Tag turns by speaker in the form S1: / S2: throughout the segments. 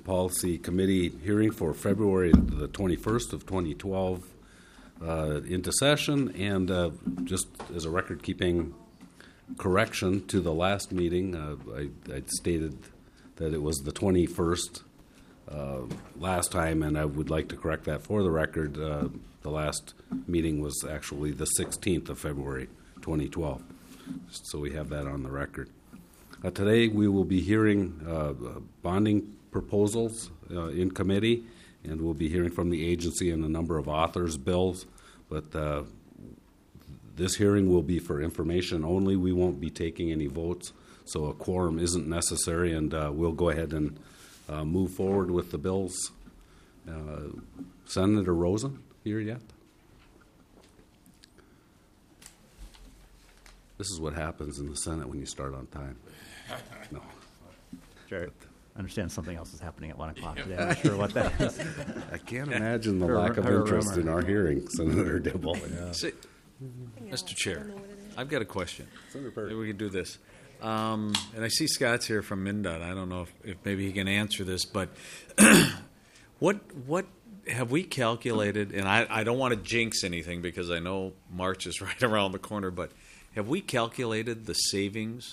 S1: Policy Committee hearing for February the 21st of 2012 into session. And just as a record-keeping correction to the last meeting, I stated that it was the 21st last time, and I would like to correct that for the record. The last meeting was actually the 16th of February 2012, so we have that on the record. Today we will be hearing bonding proposals in committee, and we'll be hearing from the agency and a number of authors' bills, but this hearing will be for information only. We won't be taking any votes, so a quorum isn't necessary, and we'll go ahead and move forward with the bills. Senator Rosen here yet? This is what happens in the Senate when you start on time. No.
S2: Sure. I understand something else is happening at 1 o'clock today. I'm not sure what that is.
S1: I can't imagine the lack of interest in our hearing, Senator Dibble. Yeah.
S3: See, Mr. Chair, I've got a question. Maybe we can do this. And I see Scott's here from MnDOT. I don't know if maybe he can answer this, but what have we calculated, and I don't want to jinx anything because I know March is right around the corner, but have we calculated the savings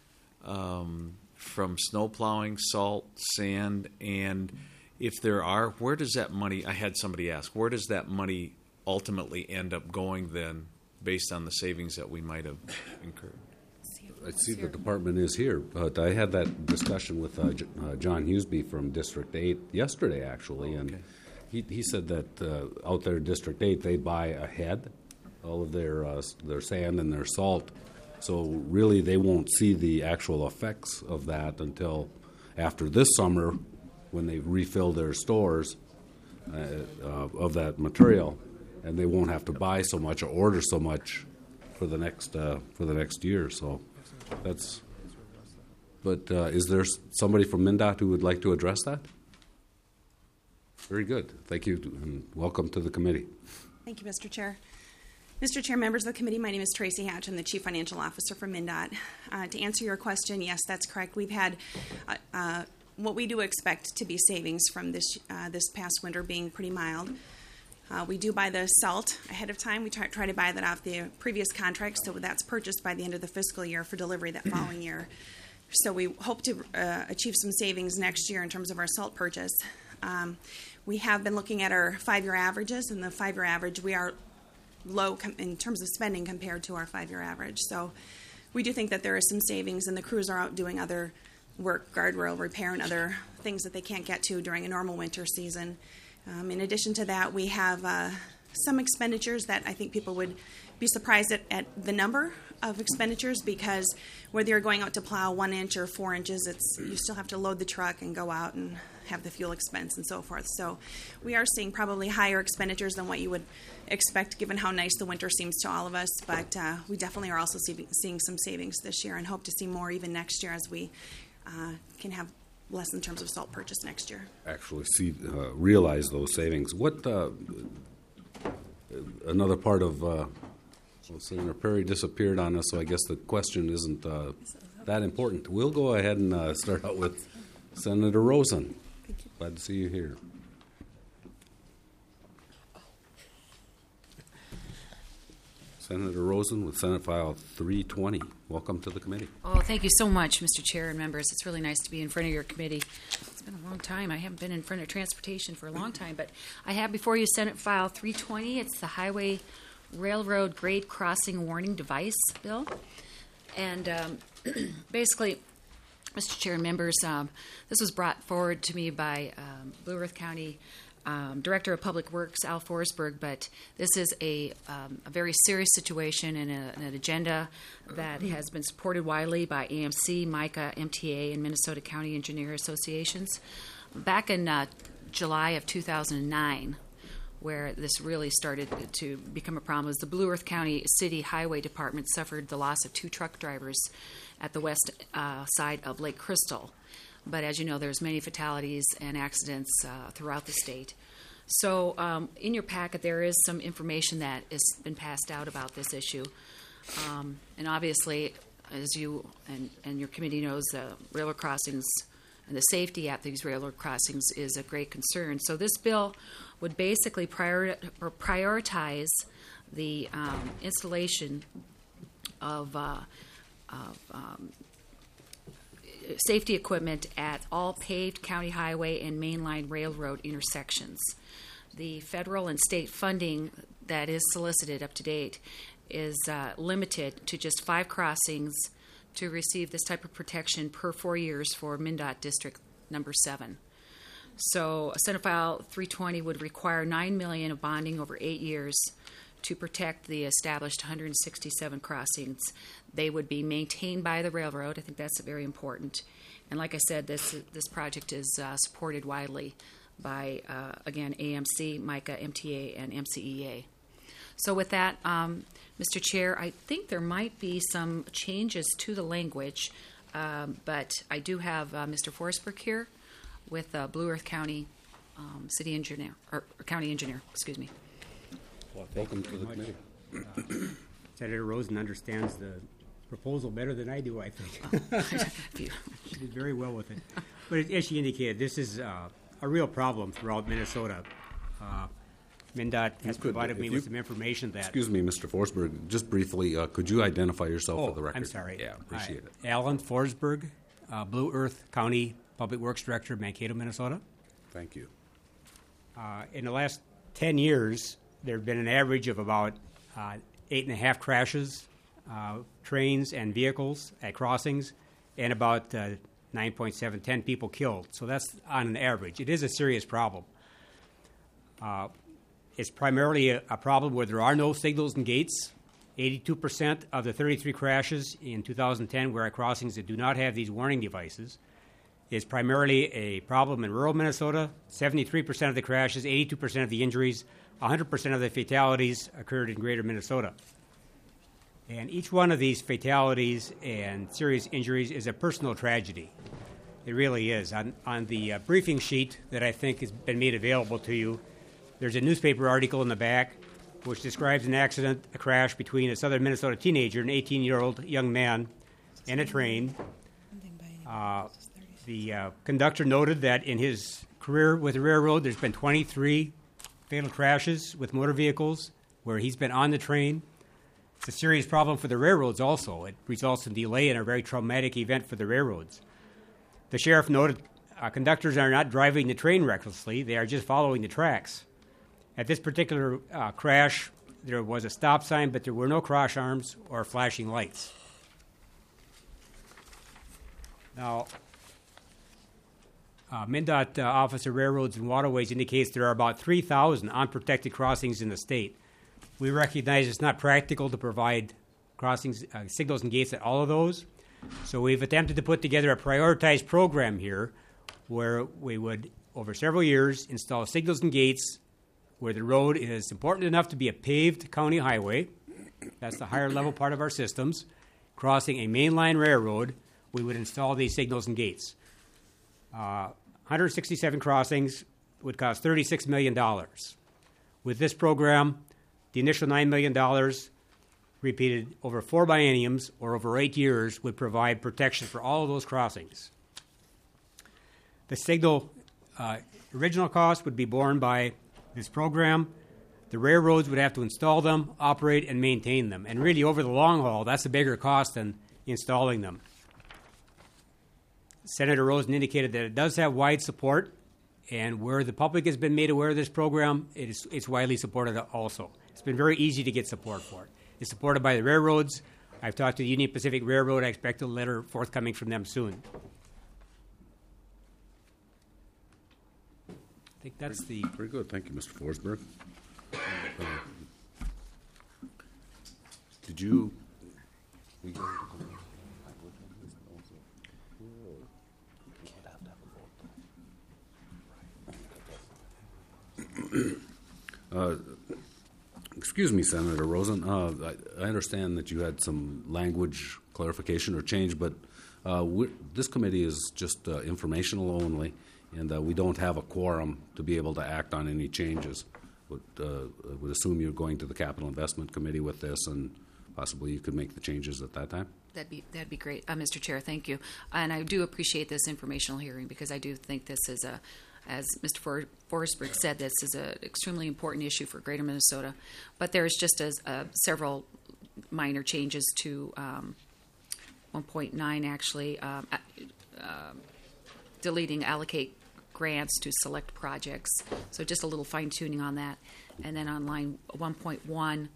S3: from snow plowing, salt, sand, and if there are, where does that money, I had somebody ask, where does that money ultimately end up going then based on the savings that we might have incurred?
S1: I see the department is here, but I had that discussion with John Hughesby from District 8 yesterday, actually, and he said that out there in District 8 they buy ahead all of their sand and their salt, so really they won't see the actual effects of that until after this summer when they refill their stores of that material, and they won't have to buy so much or order so much for the next year. So that's. But is there somebody from MnDOT who would like to address that? Very good. Thank you, and welcome to the committee.
S4: Thank you, Mr. Chair. Mr. Chair, members of the committee, my name is Tracy Hatch. I'm the Chief Financial Officer for MnDOT. To answer your question, yes, that's correct. We've had what we do expect to be savings from this past winter being pretty mild. We do buy the salt ahead of time. We try to buy that off the previous contract, so that's purchased by the end of the fiscal year for delivery that following year. So we hope to achieve some savings next year in terms of our salt purchase. We have been looking at our 5-year averages, and the 5-year average, we are low in terms of spending compared to our 5-year average. So we do think that there is some savings, and the crews are out doing other work, guardrail repair, and other things that they can't get to during a normal winter season. In addition to that, we have some expenditures that I think people would be surprised at the number of expenditures, because whether you're going out to plow 1 inch or 4 inches, you still have to load the truck and go out and have the fuel expense and so forth. So we are seeing probably higher expenditures than what you would expect given how nice the winter seems to all of us, but we definitely are also seeing some savings this year and hope to see more even next year as we can have less in terms of salt purchase next year.
S1: Actually realize those savings. What another part of Senator Perry disappeared on us, so I guess the question isn't that important. We'll go ahead and start out with Senator Rosen. Glad to see you here. Senator Rosen with Senate File 320. Welcome to the committee.
S5: Oh, thank you so much, Mr. Chair and members. It's really nice to be in front of your committee. It's been a long time. I haven't been in front of transportation for a long time, but I have before you Senate File 320. It's the Highway Railroad Grade Crossing Warning Device Bill. And basically, Mr. Chair and members, this was brought forward to me by Blue Earth County Director of Public Works, Al Forsberg, but this is a very serious situation and an agenda that has been supported widely by AMC, MICA, MTA, and Minnesota County Engineer Associations. Back in July of 2009, where this really started to become a problem, was the Blue Earth County City Highway Department suffered the loss of 2 truck drivers at the west side of Lake Crystal. But as you know, there's many fatalities and accidents throughout the state. So in your packet, there is some information that has been passed out about this issue. And obviously, as you and your committee knows, railroad crossings and the safety at these railroad crossings is a great concern. So this bill would basically prioritize the installation of safety equipment at all paved county highway and mainline railroad intersections. The federal and state funding that is solicited up to date is limited to just 5 crossings to receive this type of protection per 4 years for MnDOT District Number 7. So Senate File 320 would require $9 million of bonding over 8 years to protect the established 167 crossings. They would be maintained by the railroad. I think that's very important. And like I said, this project is supported widely by, again, AMC, MICA, MTA, and MCEA. So with that, Mr. Chair, I think there might be some changes to the language, but I do have Mr. Forsberg here with Blue Earth County City Engineer, or County Engineer, excuse me.
S1: Well, welcome to the committee.
S6: Senator Rosen understands the proposal better than I do, I think. She did very well with it. But as she indicated, this is a real problem throughout Minnesota. MnDOT has provided me with some information that...
S1: Excuse me, Mr. Forsberg, just briefly, could you identify yourself for the record?
S6: I'm sorry.
S1: Yeah, appreciate it.
S6: Alan Forsberg, Blue Earth County Public Works Director, Mankato, Minnesota.
S1: Thank you.
S6: In the last 10 years, there have been an average of about 8.5 crashes, trains and vehicles at crossings, and about 9.7, 10 people killed. So that's on an average. It is a serious problem. It's primarily a problem where there are no signals and gates. 82% of the 33 crashes in 2010 were at crossings that do not have these warning devices. It's primarily a problem in rural Minnesota. 73% of the crashes, 82% of the injuries, 100% of the fatalities occurred in greater Minnesota. And each one of these fatalities and serious injuries is a personal tragedy. It really is. On the briefing sheet that I think has been made available to you, there's a newspaper article in the back which describes an accident, a crash between a southern Minnesota teenager, an 18-year-old young man, and a train. The conductor noted that in his career with the railroad, there's been 23 fatal crashes with motor vehicles where he's been on the train. It's a serious problem for the railroads also. It results in delay and a very traumatic event for the railroads. The sheriff noted conductors are not driving the train recklessly. They are just following the tracks. At this particular crash, there was a stop sign, but there were no cross arms or flashing lights. Now, MnDOT Office of Railroads and Waterways indicates there are about 3,000 unprotected crossings in the state. We recognize it's not practical to provide crossings, signals and gates at all of those. So we've attempted to put together a prioritized program here where we would, over several years, install signals and gates where the road is important enough to be a paved county highway. That's the higher level part of our systems. Crossing a mainline railroad, we would install these signals and gates. 167 crossings would cost $36 million. With this program, the initial $9 million repeated over 4 bienniums or over 8 years would provide protection for all of those crossings. The signal original cost would be borne by this program. The railroads would have to install them, operate, and maintain them. And really, over the long haul, that's a bigger cost than installing them. Senator Rosen indicated that it does have wide support, and where the public has been made aware of this program, it's widely supported also. It's been very easy to get support for it. It's supported by the railroads. I've talked to the Union Pacific Railroad. I expect a letter forthcoming from them soon. I think that's
S1: Very good. Thank you, Mr. Forsberg. Did you... Excuse me, Senator Rosen. I understand that you had some language clarification or change, but this committee is just informational only, and we don't have a quorum to be able to act on any changes. Would assume you're going to the Capital Investment Committee with this, and possibly you could make the changes at that time.
S5: That'd be great, Mr. Chair. Thank you, and I do appreciate this informational hearing because I do think this is as Mr. Forsberg said, this is an extremely important issue for Greater Minnesota. But there's just several minor changes to 1.9 actually, deleting allocate grants to select projects. So just a little fine tuning on that, and then on line 1.1.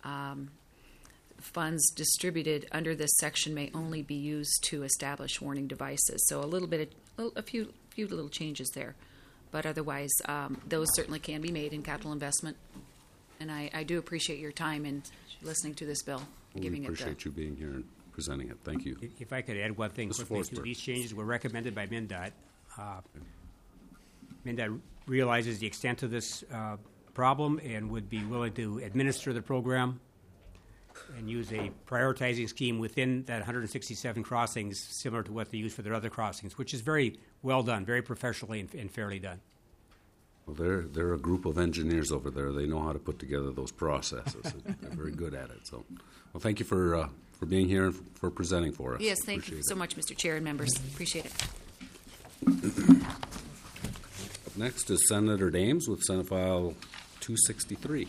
S5: Funds distributed under this section may only be used to establish warning devices. So a few little changes there, but otherwise those certainly can be made in capital investment. And I do appreciate your time in listening to this bill.
S1: We appreciate you being here and presenting it. Thank you.
S6: If I could add one thing quickly too, these changes were recommended by MnDOT. MnDOT realizes the extent of this problem and would be willing to administer the program and use a prioritizing scheme within that 167 crossings, similar to what they use for their other crossings, which is very well done, very professionally and fairly done.
S1: Well, they're a group of engineers over there. They know how to put together those processes. They're very good at it. So, well, thank you for being here and for presenting for us.
S5: Yes, thank you so much, Mr. Chair and members. Appreciate it.
S1: Up next is Senator Dames with Senate File 263.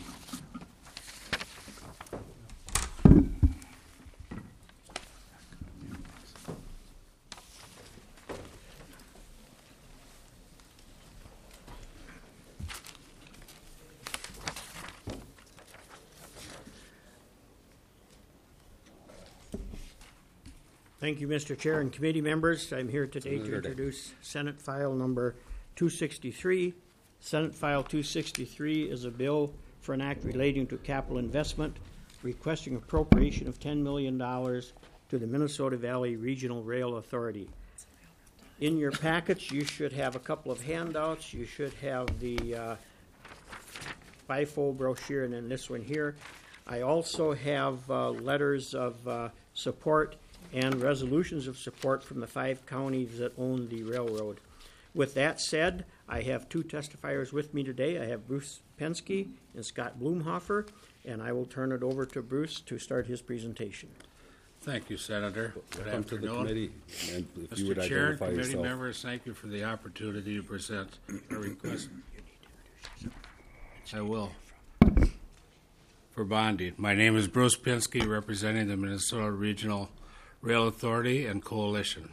S7: Thank you, Mr. Chair and committee members. I'm here today to introduce Senate File number 263. Senate File 263 is a bill for an act relating to capital investment, requesting appropriation of $10 million to the Minnesota Valley Regional Rail Authority. In your packets, you should have a couple of handouts. You should have the bifold brochure and then this one here. I also have letters of support and resolutions of support from the 5 counties that own the railroad. With that said, I have 2 testifiers with me today. I have Bruce Penske and Scott Blumhofer, and I will turn it over to Bruce to start his presentation.
S8: Thank you, Senator.
S1: Welcome to the committee. And if you would
S8: Mr. Chair,
S1: identify
S8: committee
S1: yourself.
S8: members, thank you for the opportunity to present a request. I will. For bonding. My name is Bruce Penske, representing the Minnesota Regional Rail Authority and Coalition.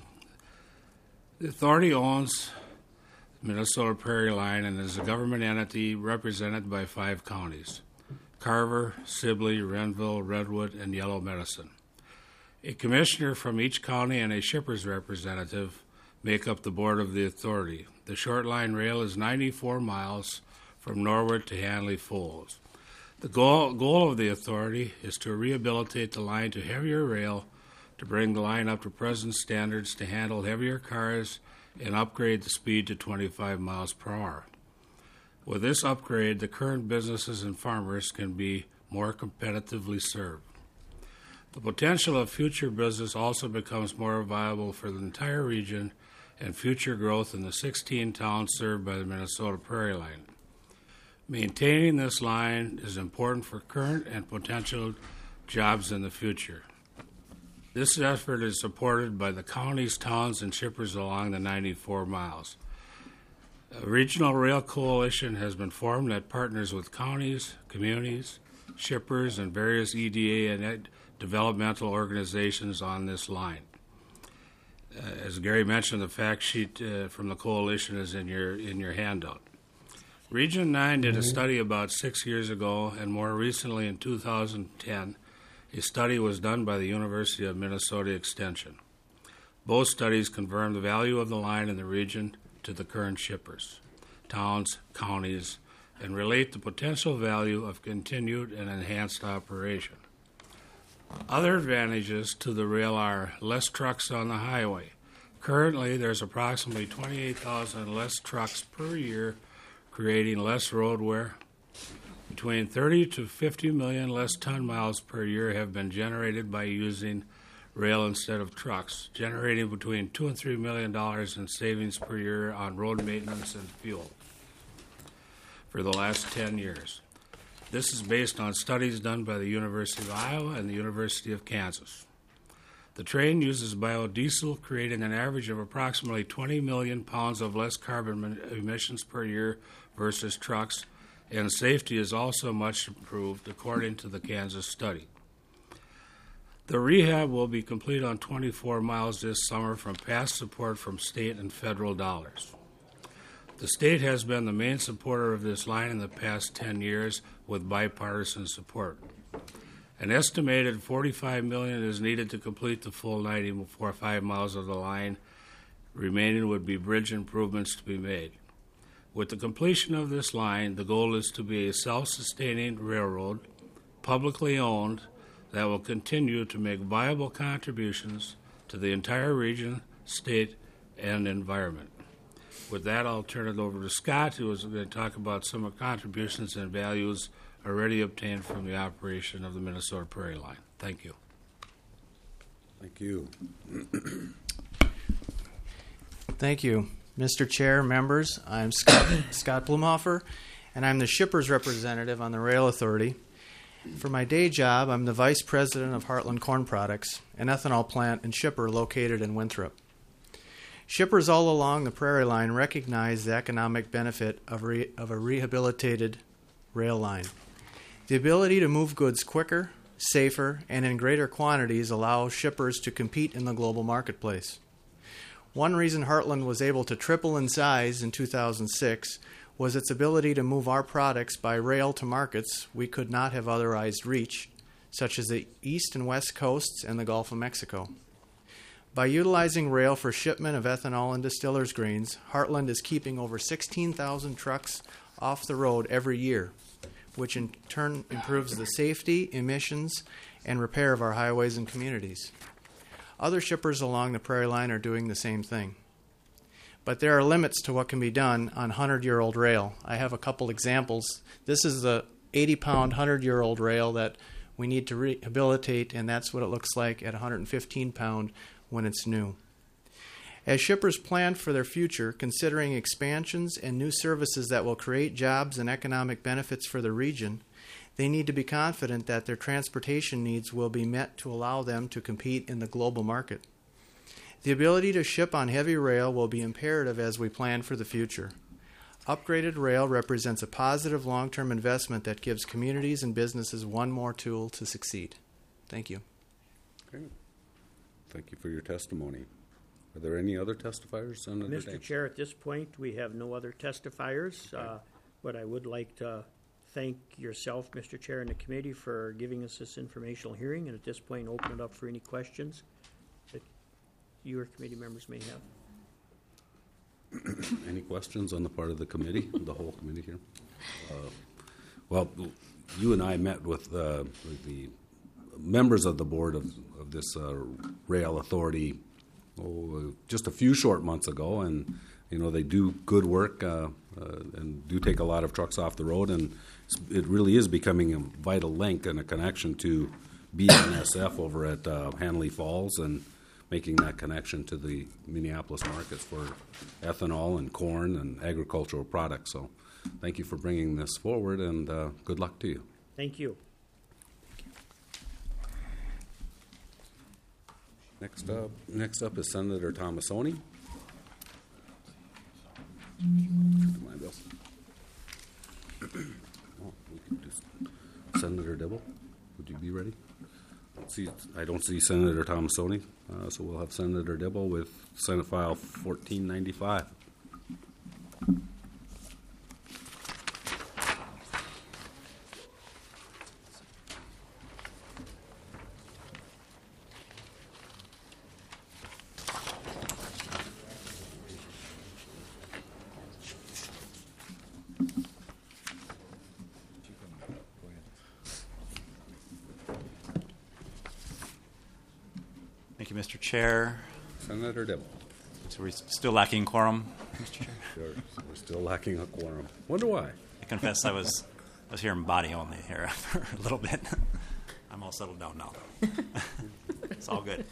S8: The authority owns Minnesota Prairie Line and is a government entity represented by 5 counties: Carver, Sibley, Renville, Redwood, and Yellow Medicine. A commissioner from each county and a shipper's representative make up the board of the authority. The short line rail is 94 miles from Norwood to Hanley Falls. The goal of the authority is to rehabilitate the line to heavier rail, to bring the line up to present standards to handle heavier cars and upgrade the speed to 25 miles per hour. With this upgrade, the current businesses and farmers can be more competitively served. The potential of future business also becomes more viable for the entire region and future growth in the 16 towns served by the Minnesota Prairie Line. Maintaining this line is important for current and potential jobs in the future. This effort is supported by the counties, towns, and shippers along the 94 miles. A regional rail coalition has been formed that partners with counties, communities, shippers, and various EDA and developmental organizations on this line. As Gary mentioned, the fact sheet from the coalition is in your handout. Region 9 did a study about 6 years ago, and more recently in 2010, a study was done by the University of Minnesota Extension. Both studies confirmed the value of the line in the region to the current shippers, towns, counties, and relate the potential value of continued and enhanced operation. Other advantages to the rail are less trucks on the highway. Currently, there's approximately 28,000 less trucks per year, creating less road wear. Between 30 to 50 million less ton miles per year have been generated by using rail instead of trucks, generating between $2 and $3 million in savings per year on road maintenance and fuel for the last 10 years. This is based on studies done by the University of Iowa and the University of Kansas. The train uses biodiesel, creating an average of approximately 20 million pounds of less carbon emissions per year versus trucks, and safety is also much improved according to the Kansas study. The rehab will be complete on 24 miles this summer from past support from state and federal dollars. The state has been the main supporter of this line in the past 10 years with bipartisan support. An estimated $45 million is needed to complete the full 95 miles of the line. Remaining would be bridge improvements to be made. With the completion of this line, the goal is to be a self-sustaining railroad, publicly owned, that will continue to make viable contributions to the entire region, state, and environment. With that, I'll turn it over to Scott, who is going to talk about some of the contributions and values already obtained from the operation of the Minnesota Prairie Line. Thank you.
S1: Thank you.
S9: Thank you. Mr. Chair, members, I'm Scott Blumhofer, and I'm the shipper's representative on the Rail Authority. For my day job, I'm the Vice President of Heartland Corn Products, an ethanol plant and shipper located in Winthrop. Shippers all along the Prairie Line recognize the economic benefit of a rehabilitated rail line. The ability to move goods quicker, safer, and in greater quantities allows shippers to compete in the global marketplace. One reason Heartland was able to triple in size in 2006 was its ability to move our products by rail to markets we could not have otherwise reached, such as the east and west coasts and the Gulf of Mexico. By utilizing rail for shipment of ethanol and distillers' grains, Heartland is keeping over 16,000 trucks off the road every year, which in turn improves the safety, emissions, and repair of our highways and communities. Other shippers along the Prairie Line are doing the same thing. But there are limits to what can be done on 100-year-old rail. I have a couple examples. This is the 80-pound, 100-year-old rail that we need to rehabilitate, and that's what it looks like at 115-pound when it's new. As shippers plan for their future, considering expansions and new services that will create jobs and economic benefits for the region, they need to be confident that their transportation needs will be met to allow them to compete in the global market. The ability to ship on heavy rail will be imperative as we plan for the future. Upgraded rail represents a positive long-term investment that gives communities and businesses one more tool to succeed. Thank you.
S1: Okay. Thank you for your testimony. Are there any other testifiers, Senator
S7: Mr.
S1: Daines?
S7: Chair, at this point, we have no other testifiers, but I would like to thank yourself, Mr. Chair, and the committee for giving us this informational hearing, and at this point, open it up for any questions that you or committee members may have.
S1: Any questions on the part of the committee, the whole committee here? Well, you and I met with the members of the board of this rail authority just a few short months ago, and they do good work and do take a lot of trucks off the road, and it really is becoming a vital link and a connection to BNSF over at Hanley Falls, and making that connection to the Minneapolis markets for ethanol and corn and agricultural products. So thank you for bringing this forward, and good luck to you.
S7: Thank you.
S1: Next up is Senator Tomassoni. Senator Dibble, would you be ready? I don't see Senator Tomassoni, so we'll have Senator Dibble with Senate File 1495.
S2: Thank you, Mr. Chair.
S1: Senator Dibble.
S2: So we're still lacking quorum, Mr. Chair?
S1: Sure. We're still lacking a quorum. Wonder why.
S2: I confess I was here in body only here for a little bit. I'm all settled down now. It's all good.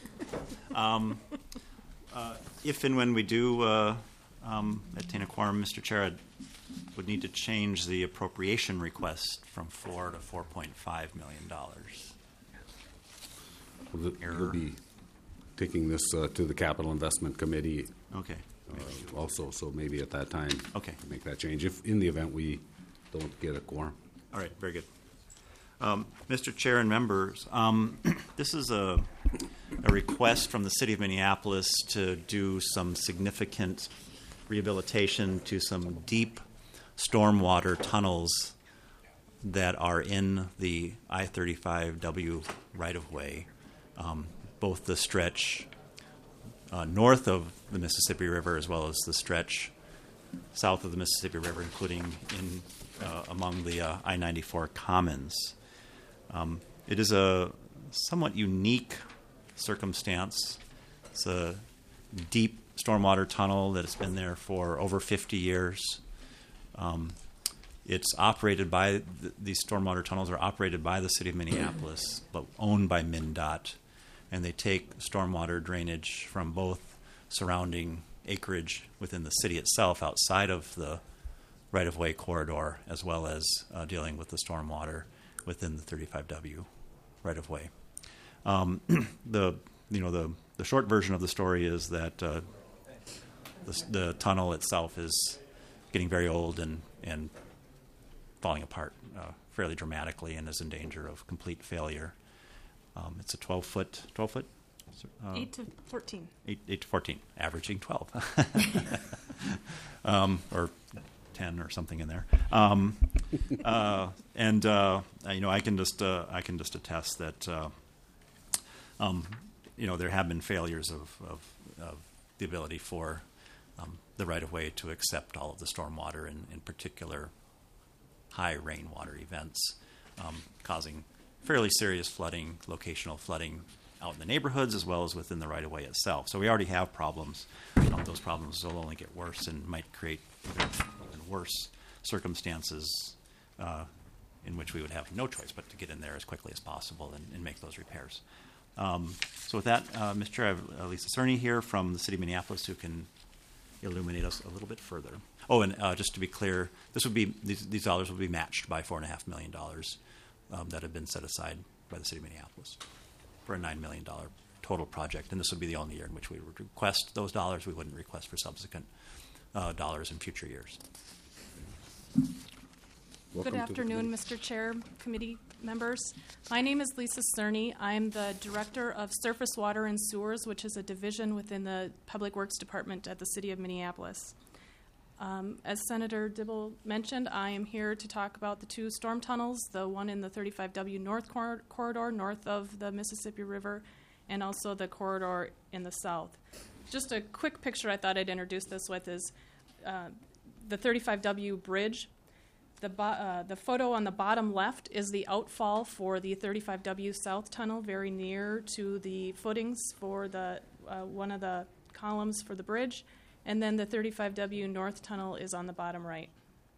S2: If and when we do attain a quorum, Mr. Chair, I'd would need to change the appropriation request from $4 to $4.5 million.
S1: We'll be taking this to the Capital Investment Committee
S2: Okay.
S1: also, so maybe at that time,
S2: Okay.
S1: make that change, if in the event we don't get a quorum.
S2: All right, very good. Mr. Chair and members, this is a request from the City of Minneapolis to do some significant rehabilitation to some deep stormwater tunnels that are in the I-35W right-of-way, both the stretch north of the Mississippi River as well as the stretch south of the Mississippi River, including in among the I-94 commons. It is a somewhat unique circumstance. It's a deep stormwater tunnel that has been there for over 50 years. It's operated by, these stormwater tunnels are operated by the City of Minneapolis, but owned by MnDOT, and they take stormwater drainage from both surrounding acreage within the city itself outside of the right-of-way corridor, as well as dealing with the stormwater within the 35W right-of-way. The short version of the story is that the tunnel itself is getting very old and falling apart fairly dramatically and is in danger of complete failure. It's a 12 foot.
S10: 8 to 14.
S2: 8 to 14, averaging 12. Or 10 or something in there. I can just attest that there have been failures of the ability for the right-of-way to accept all of the stormwater, in particular high rainwater events, causing fairly serious flooding, locational flooding out in the neighborhoods as well as within the right-of-way itself. So we already have problems. Those problems will only get worse and might create even worse circumstances in which we would have no choice but to get in there as quickly as possible and make those repairs. So with that, Mr. Chair, I have Lisa Cerny here from the City of Minneapolis who can illuminate us a little bit further. Oh, and just to be clear, these dollars will be matched by $4.5 million that have been set aside by the City of Minneapolis for a $9 million total project. And this would be the only year in which we would request those dollars. We wouldn't request for subsequent dollars in future years.
S10: Good afternoon, Mr. Chair, committee members. My name is Lisa Cerny. I'm the Director of Surface Water and Sewers, which is a division within the Public Works Department at the City of Minneapolis. As Senator Dibble mentioned, I am here to talk about the two storm tunnels, the one in the 35W North corridor north of the Mississippi River, and also the corridor in the south. Just a quick picture I thought I'd introduce this with is the 35W bridge. The photo on the bottom left is the outfall for the 35W South Tunnel, very near to the footings for the one of the columns for the bridge. And then the 35W North Tunnel is on the bottom right.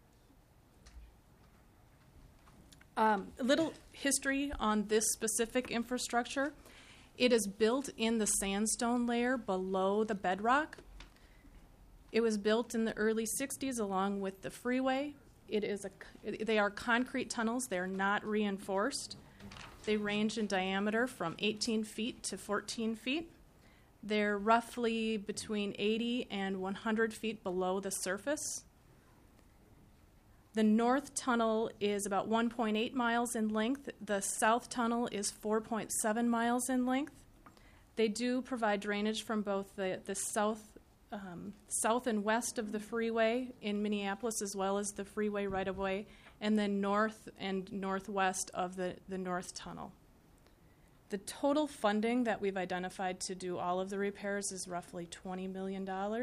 S10: A little history on this specific infrastructure. It is built in the sandstone layer below the bedrock. It was built in the early 60s along with the freeway. They are concrete tunnels. They're not reinforced. They range in diameter from 18 feet to 14 feet. They're roughly between 80 and 100 feet below the surface. The north tunnel is about 1.8 miles in length. The south tunnel is 4.7 miles in length. They do provide drainage from both the south and west of the freeway in Minneapolis, as well as the freeway right-of-way, and then north and northwest of the north tunnel. The total funding that we've identified to do all of the repairs is roughly $20 million.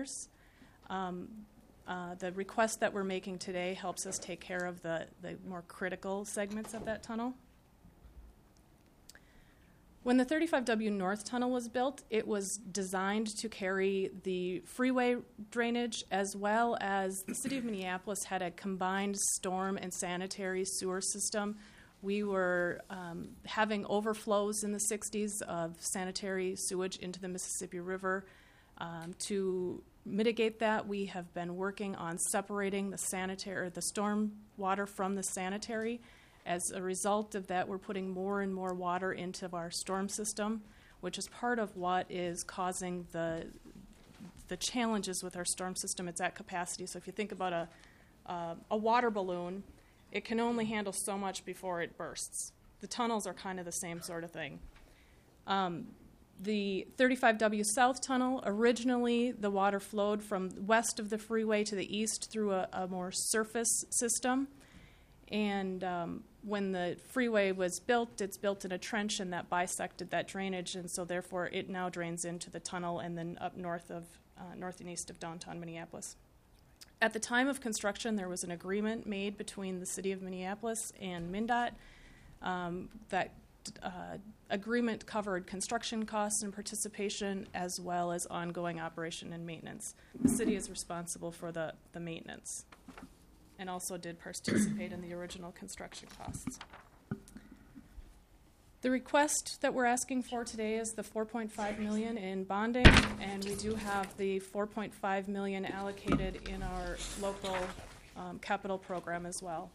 S10: The request that we're making today helps us take care of the more critical segments of that tunnel. When the 35W North Tunnel was built, it was designed to carry the freeway drainage as well as the City of Minneapolis had a combined storm and sanitary sewer system. We were having overflows in the 60s of sanitary sewage into the Mississippi River to mitigate that, we have been working on separating the storm water from the sanitary. As a result of that, we're putting more and more water into our storm system, which is part of what is causing the challenges with our storm system. It's at capacity. So if you think about a water balloon, it can only handle so much before it bursts. The tunnels are kind of the same sort of thing. The 35W South Tunnel, originally the water flowed from west of the freeway to the east through a more surface system. And when the freeway was built, it's built in a trench, and that bisected that drainage, and so therefore it now drains into the tunnel and then up north and east of downtown Minneapolis. At the time of construction, there was an agreement made between the City of Minneapolis and MnDOT. That agreement covered construction costs and participation, as well as ongoing operation and maintenance. The city is responsible for the maintenance, and also did participate in the original construction costs. The request that we're asking for today is the $4.5 million in bonding, and we do have the $4.5 million allocated in our local capital program as well.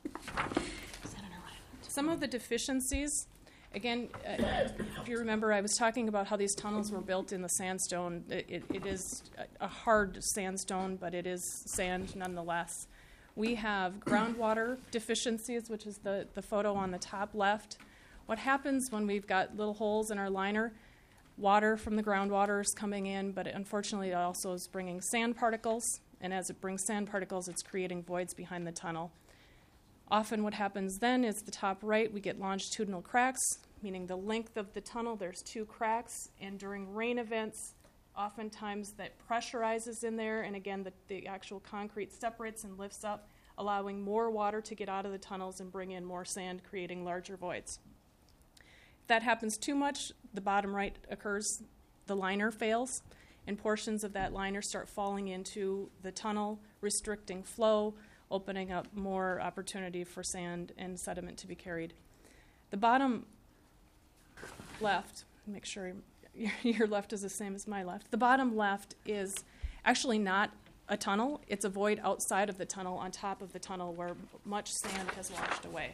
S10: Some of the deficiencies, again, if you remember, I was talking about how these tunnels were built in the sandstone. It is a hard sandstone, but it is sand nonetheless. We have groundwater deficiencies, which is the photo on the top left. What happens when we've got little holes in our liner? Water from the groundwater is coming in, but unfortunately it also is bringing sand particles, and as it brings sand particles, it's creating voids behind the tunnel. Often what happens then is the top right, we get longitudinal cracks, meaning the length of the tunnel, there's two cracks, and during rain events, oftentimes that pressurizes in there, and again, the actual concrete separates and lifts up, allowing more water to get out of the tunnels and bring in more sand, creating larger voids. If that happens too much, the bottom right occurs, the liner fails, and portions of that liner start falling into the tunnel, restricting flow, opening up more opportunity for sand and sediment to be carried. The bottom left, make sure your left is the same as my left. The bottom left is actually not a tunnel. It's a void outside of the tunnel, on top of the tunnel, where much sand has washed away.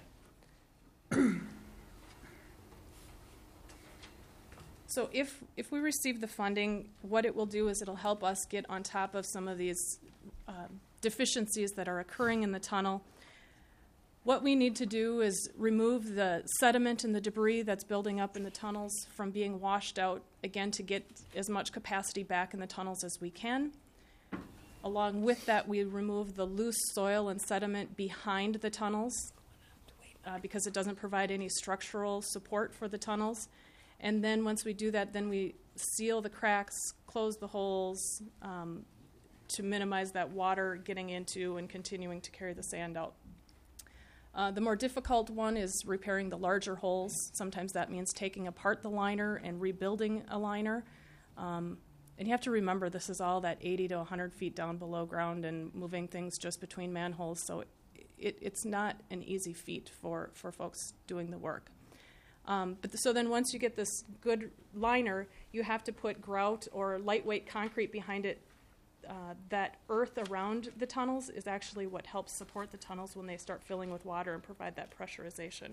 S10: So if we receive the funding, what it will do is it'll help us get on top of some of these deficiencies that are occurring in the tunnel. What we need to do is remove the sediment and the debris that's building up in the tunnels from being washed out, again, to get as much capacity back in the tunnels as we can. Along with that, we remove the loose soil and sediment behind the tunnels because it doesn't provide any structural support for the tunnels. And then once we do that, then we seal the cracks, close the holes to minimize that water getting into and continuing to carry the sand out. The more difficult one is repairing the larger holes. Sometimes that means taking apart the liner and rebuilding a liner. And you have to remember this is all that 80 to 100 feet down below ground and moving things just between manholes, so it's not an easy feat for folks doing the work. So then once you get this good liner, you have to put grout or lightweight concrete behind it. That earth around the tunnels is actually what helps support the tunnels when they start filling with water and provide that pressurization.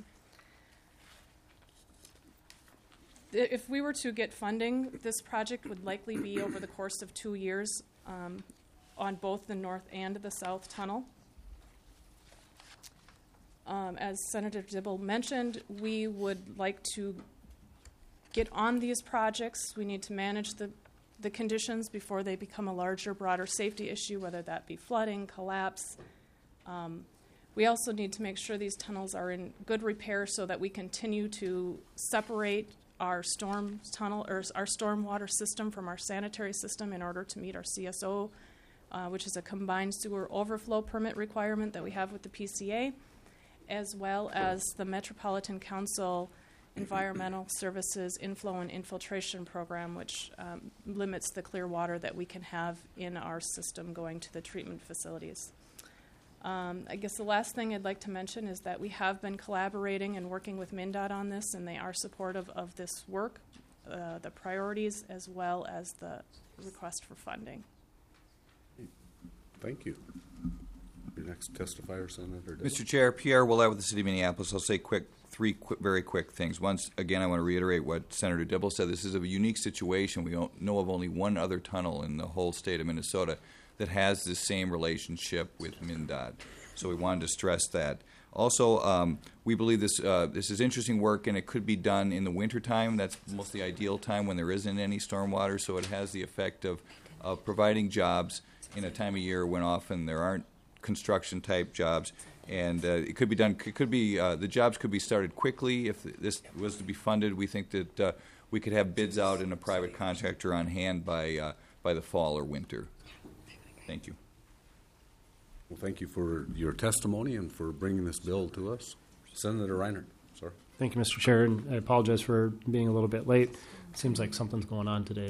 S10: If we were to get funding, this project would likely be over the course of 2 years on both the north and the south tunnel. As Senator Dibble mentioned, we would like to get on these projects. We need to manage the conditions before they become a larger, broader safety issue, whether that be flooding, collapse. We also need to make sure these tunnels are in good repair so that we continue to separate our storm tunnel or our stormwater system from our sanitary system in order to meet our CSO, which is a combined sewer overflow permit requirement that we have with the PCA, as well as the Metropolitan Council Environmental Services Inflow and Infiltration Program, which limits the clear water that we can have in our system going to the treatment facilities. I guess the last thing I'd like to mention is that we have been collaborating and working with MnDOT on this, and they are supportive of this work, the priorities, as well as the request for funding.
S1: Thank you. Your next testifier, Senator Dibble.
S11: Mr. Chair, Pierre Willett with the City of Minneapolis. I'll say three very quick things. Once again, I want to reiterate what Senator Dibble said. This is a unique situation. We don't know of only one other tunnel in the whole state of Minnesota that has the same relationship with MnDOT. So we wanted to stress that. Also, we believe this is interesting work, and it could be done in the wintertime. That's most the ideal time when there isn't any stormwater, so it has the effect of providing jobs in a time of year when often there aren't construction-type jobs. And it could be done. It could be the jobs could be started quickly if this was to be funded. We think that we could have bids out and a private contractor on hand by the fall or winter. Thank you.
S1: Well, thank you for your testimony and for bringing this bill to us. Senator Reinhardt, sorry.
S12: Thank you, Mr. Chair, and I apologize for being a little bit late. It seems like something's going on today.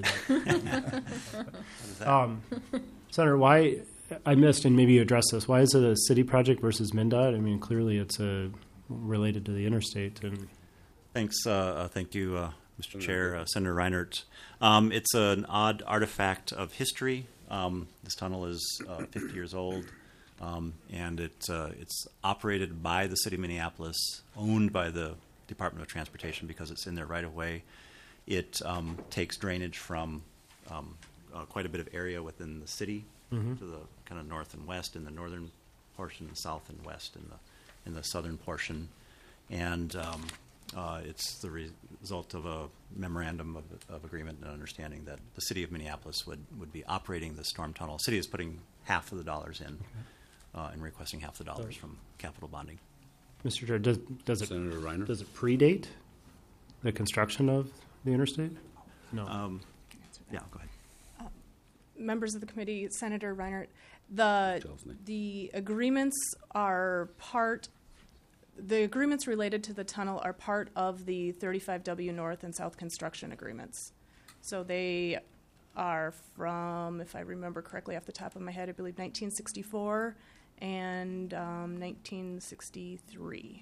S12: Senator, why I missed, and maybe you addressed this, why is it a city project versus MnDOT? I mean, clearly it's related to the interstate. And
S2: Thanks. Thank you, Mr. Chair, Senator Reinhardt. It's an odd artifact of history. This tunnel is 50 years old, and it's operated by the City of Minneapolis, owned by the Department of Transportation because it's in their right-of-way. It takes drainage from quite a bit of area within the city to the kind of north and west in the northern portion, the south and west in the southern portion, and it's the result of a memorandum of agreement and understanding that the City of Minneapolis would be operating the storm tunnel. The city is putting half of the dollars in and requesting half the dollars from capital bonding.
S12: Mr. Chair, does it
S1: Senator Reiner?
S12: Does it predate the construction of the interstate? No.
S2: Yeah, go ahead.
S10: Members of the committee, Senator Reinhardt, the agreements are part. The agreements related to the tunnel are part of the 35W North and South construction agreements. So they are from, if I remember correctly off the top of my head, I believe 1964 and 1963.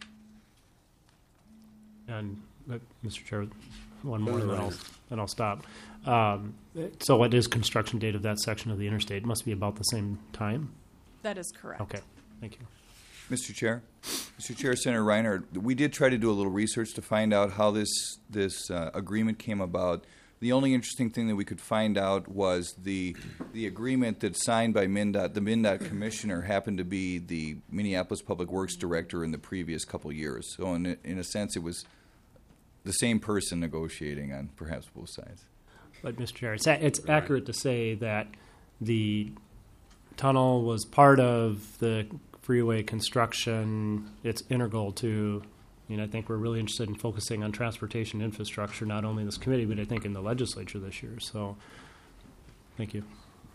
S12: And Mr. Chair, one more, then I'll stop. So what is construction date of that section of the interstate? It must be about the same time?
S10: That is correct.
S12: Okay, thank you.
S11: Mr. Chair, Senator Reinhardt, we did try to do a little research to find out how this agreement came about. The only interesting thing that we could find out was the agreement that's signed by MnDOT. The MnDOT commissioner happened to be the Minneapolis Public Works director in the previous couple years. So in a sense, it was the same person negotiating on perhaps both sides.
S12: But Mr. Chair, it's accurate to say that the tunnel was part of the freeway construction. It's integral to, I think we're really interested in focusing on transportation infrastructure, not only in this committee, but I think in the legislature this year. So, thank you.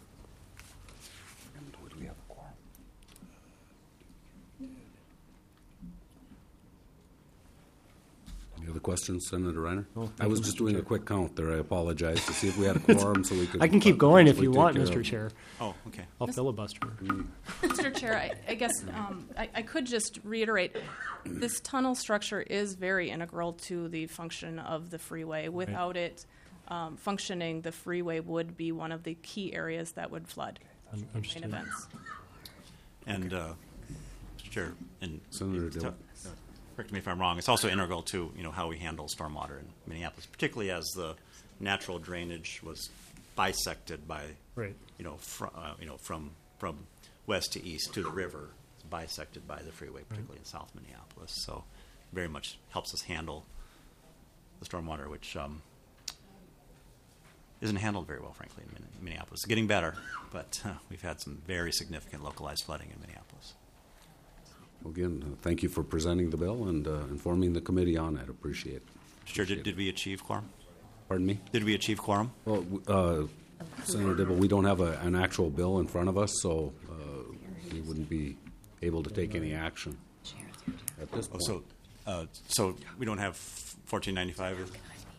S1: Any other questions, Senator Reiner?
S12: Oh,
S1: I was just doing a quick count there. I apologize to see if we had a quorum so we could.
S12: I can keep going if you want, Mr. Chair.
S2: Oh, okay.
S12: I'll filibuster.
S10: Mr. Chair, I guess I could just reiterate, this tunnel structure is very integral to the function of the freeway. Without it functioning, the freeway would be one of the key areas that would flood in events.
S2: And, Mr. Chair, and
S1: Senator Dillon.
S2: Correct me if I'm wrong, it's also integral to how we handle stormwater in Minneapolis, particularly as the natural drainage was bisected by from west to east to the river. It's bisected by the freeway, particularly in South Minneapolis. So very much helps us handle the stormwater, which isn't handled very well, frankly, in Minneapolis. It's getting better, but we've had some very significant localized flooding in Minneapolis.
S1: Again, thank you for presenting the bill and informing the committee on it. Appreciate it.
S2: Sure. Did we achieve quorum?
S1: Pardon me?
S2: Did we achieve quorum?
S1: Well, Senator Dibble, we don't have an actual bill in front of us, so we wouldn't be able to take any action at this point.
S2: So we don't have 1495?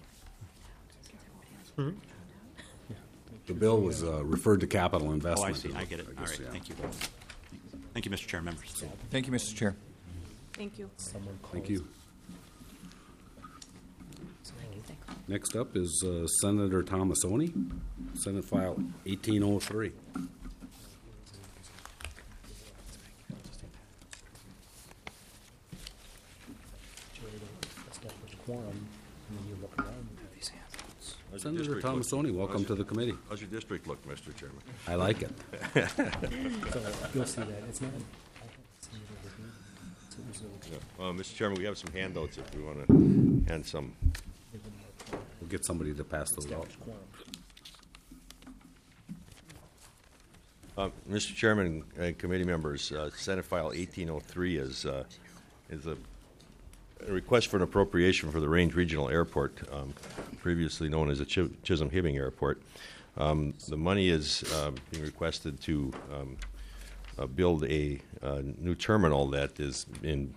S1: The bill was referred to capital investment.
S2: Oh, I see. I get it. All right. Yeah. Thank you. Thank you, Mr. Chair, members.
S11: Thank you, Mr. Chair.
S10: Thank you.
S1: Thank you. Next up is Senator Tomasoni, Senate File 1803.
S12: quorum, and then you look around.
S1: Senator Thomasoni, welcome to the committee.
S13: How's your district look, Mr. Chairman?
S1: I like it.
S12: So you'll see that. It's not.
S13: Mr. Chairman, we have some handouts if we want to hand some.
S1: We'll get somebody to pass those out.
S13: Mr. Chairman and committee members, Senate File 1803 is a request for an appropriation for the Range Regional Airport, previously known as the Chisholm-Hibbing Airport. The money is being requested to build a new terminal that is in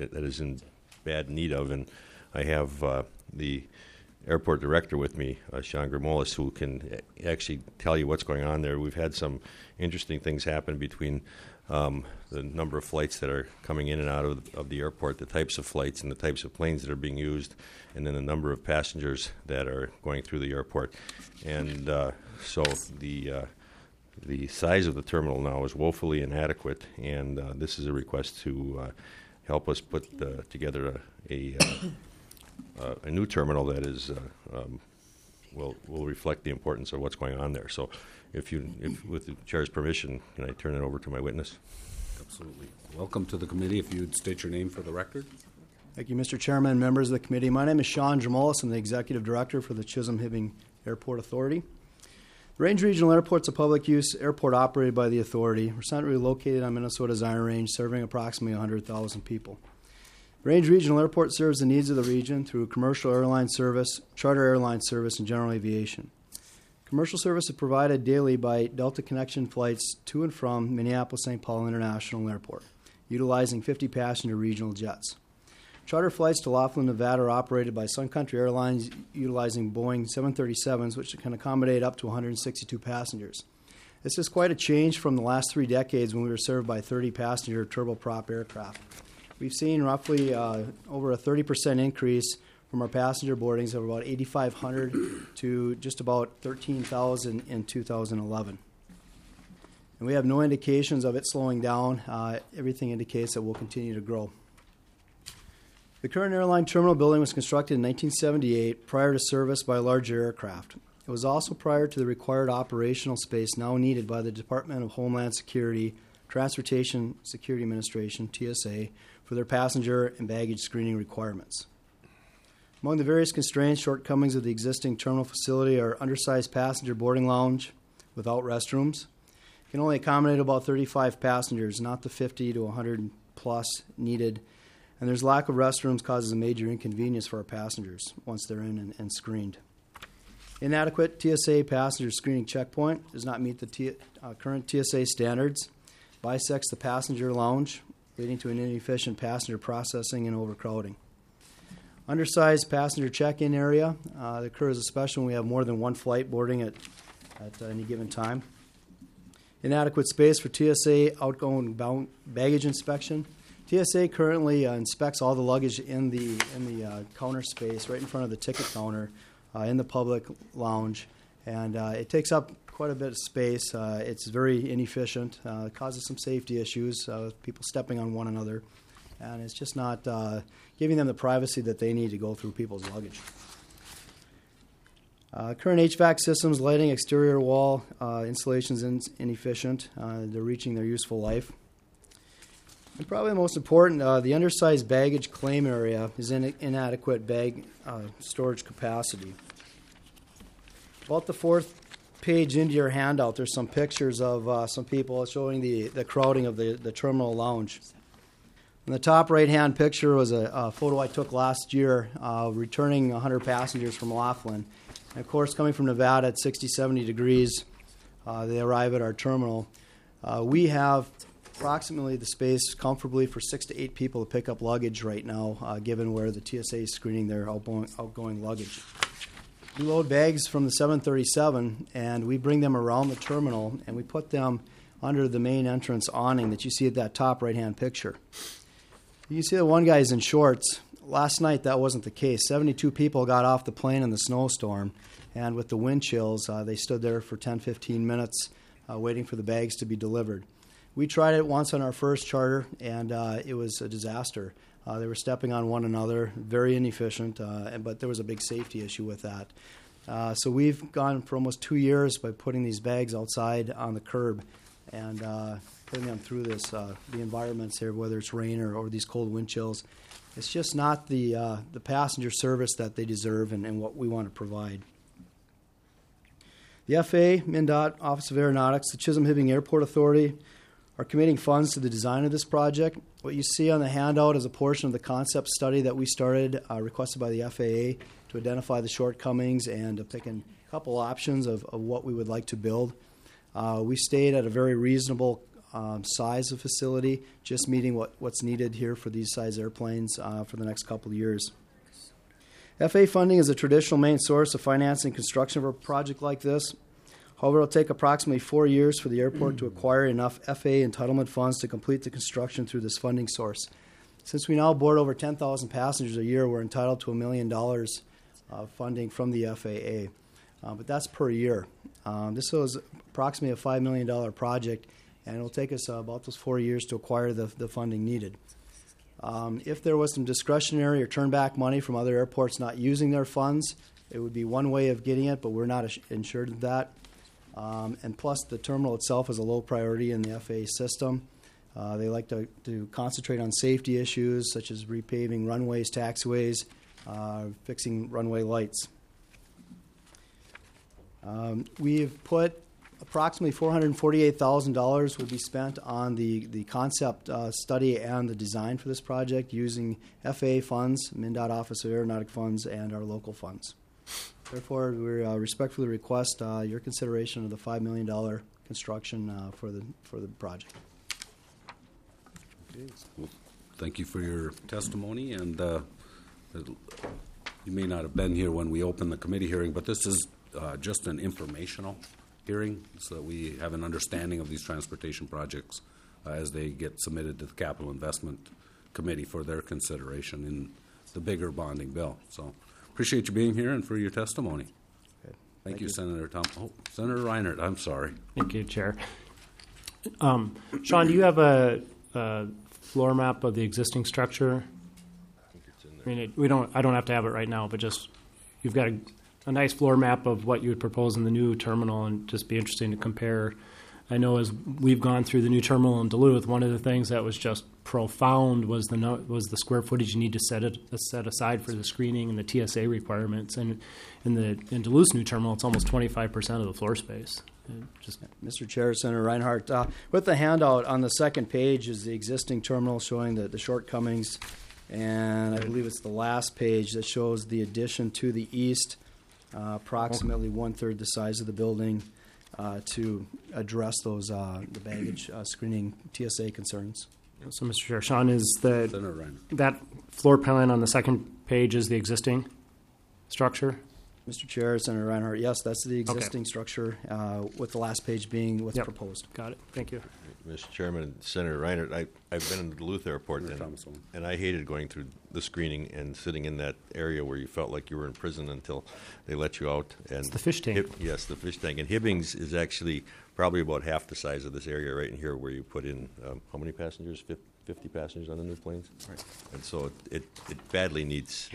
S13: bad need of, and I have the airport director with me, Sean Grimolis, who can actually tell you what's going on there. We've had some interesting things happen between the number of flights that are coming in and out of the airport, the types of flights and the types of planes that are being used, and then the number of passengers that are going through the airport. And so the size of the terminal now is woefully inadequate, and this is a request to help us put together a new terminal that is will reflect the importance of what's going on there. So, if with the chair's permission, can I turn it over to my witness?
S1: Absolutely. Welcome to the committee. If you'd state your name for the record.
S14: Thank you, Mr. Chairman, members of the committee. My name is Sean Jamolis. I'm the Executive Director for the Chisholm-Hibbing Airport Authority. The Range Regional Airport is a public-use airport operated by the authority. We're centrally located on Minnesota's Iron Range, serving approximately 100,000 people. Range Regional Airport serves the needs of the region through commercial airline service, charter airline service, and general aviation. Commercial service is provided daily by Delta Connection flights to and from Minneapolis-St. Paul International Airport, utilizing 50 passenger regional jets. Charter flights to Laughlin, Nevada are operated by Sun Country Airlines utilizing Boeing 737s, which can accommodate up to 162 passengers. This is quite a change from the last 3 decades when we were served by 30 passenger turboprop aircraft. We've seen roughly over a 30% increase from our passenger boardings of about 8,500 to just about 13,000 in 2011. And we have no indications of it slowing down. Everything indicates that we'll continue to grow. The current airline terminal building was constructed in 1978 prior to service by larger aircraft. It was also prior to the required operational space now needed by the Department of Homeland Security, Transportation Security Administration, TSA, for their passenger and baggage screening requirements. Among the various constraints, shortcomings of the existing terminal facility are undersized passenger boarding lounge without restrooms. It can only accommodate about 35 passengers, not the 50 to 100 plus needed. And there's lack of restrooms causes a major inconvenience for our passengers once they're in and screened. Inadequate TSA passenger screening checkpoint does not meet the current TSA standards, bisects the passenger lounge, leading to an inefficient passenger processing and overcrowding. Undersized passenger check-in area that occurs especially when we have more than one flight boarding at any given time. Inadequate space for TSA outgoing baggage inspection. TSA currently inspects all the luggage in the counter space right in front of the ticket counter in the public lounge, and it takes up quite a bit of space. It's very inefficient. It causes some safety issues with people stepping on one another, and it's just not giving them the privacy that they need to go through people's luggage. Current HVAC systems, lighting, exterior wall installations inefficient. They're reaching their useful life. And probably the most important, the undersized baggage claim area is inadequate bag storage capacity. About the 4th page into your handout, there's some pictures of some people showing the crowding of the terminal lounge. In the top right-hand picture was a photo I took last year returning 100 passengers from Laughlin. And of course, coming from Nevada at 60, 70 degrees, they arrive at our terminal. We have approximately the space comfortably for 6 to 8 people to pick up luggage right now, given where the TSA is screening their outgoing luggage. We load bags from the 737, and we bring them around the terminal, and we put them under the main entrance awning that you see at that top right-hand picture. You see the one guy's in shorts. Last night, that wasn't the case. 72 people got off the plane in the snowstorm, and with the wind chills, they stood there for 10, 15 minutes waiting for the bags to be delivered. We tried it once on our first charter, and it was a disaster. They were stepping on one another, very inefficient, but there was a big safety issue with that. So we've gone for almost 2 years by putting these bags outside on the curb and putting them through the environments here, whether it's rain or these cold wind chills. It's just not the passenger service that they deserve and what we want to provide. The FAA, MnDOT, Office of Aeronautics, the Chisholm-Hibbing Airport Authority are committing funds to the design of this project. What you see on the handout is a portion of the concept study that we started, requested by the FAA, to identify the shortcomings and to pick a couple options of what we would like to build. We stayed at a very reasonable size of facility, just meeting what's needed here for these size airplanes for the next couple of years. FAA funding is a traditional main source of financing construction of a project like this. However, it'll take approximately 4 years for the airport to acquire enough FAA entitlement funds to complete the construction through this funding source. Since we now board over 10,000 passengers a year, we're entitled to $1 million of funding from the FAA, but that's per year. This was approximately a $5 million project, and it'll take us about those 4 years to acquire the funding needed. If there was some discretionary or turn-back money from other airports not using their funds, it would be one way of getting it, but we're not insured of that. And plus, the terminal itself is a low priority in the FAA system. They like to concentrate on safety issues such as repaving runways, taxiways, fixing runway lights. We've put approximately $448,000 will be spent on the concept study and the design for this project using FAA funds, MnDOT Office of Aeronautic funds, and our local funds. Therefore, we respectfully request your consideration of the $5 million construction for the project.
S1: Okay. Well, thank you for your testimony, and you may not have been here when we opened the committee hearing, but this is just an informational hearing so that we have an understanding of these transportation projects as they get submitted to the Capital Investment Committee for their consideration in the bigger bonding bill. So appreciate you being here and for your testimony.
S14: Okay.
S1: Thank you, Senator Tom. Oh, Senator Reinert, I'm sorry.
S12: Thank you, Chair. Sean, do you have a floor map of the existing structure? I mean, I don't have to have it right now, but just you've got a nice floor map of what you would propose in the new terminal, and just be interesting to compare. I know as we've gone through the new terminal in Duluth, one of the things that was just profound was the square footage you need to set aside for the screening and the TSA requirements. And in Duluth's new terminal, it's almost 25% of the floor space.
S14: Mr. Chair, Senator Reinhardt, with the handout on the second page is the existing terminal showing the shortcomings, and I believe it's the last page that shows the addition to the east, approximately one-third the size of the building, to address those the baggage screening TSA concerns.
S12: So, Mr. Chair, Sean, is that floor plan on the second page is the existing structure?
S14: Mr. Chair, Senator Reinhardt, yes, that's the existing structure, with the last page being what's proposed.
S12: Got it. Thank you.
S13: Mr. Chairman, Senator Reinert, I've been in the Duluth Airport, and I hated going through the screening and sitting in that area where you felt like you were in prison until they let you out. And
S12: it's the fish tank.
S13: Yes, the fish tank. And Hibbings is actually probably about half the size of this area right in here where you put in, how many passengers? 50 passengers on the new planes? Right. And so it badly needs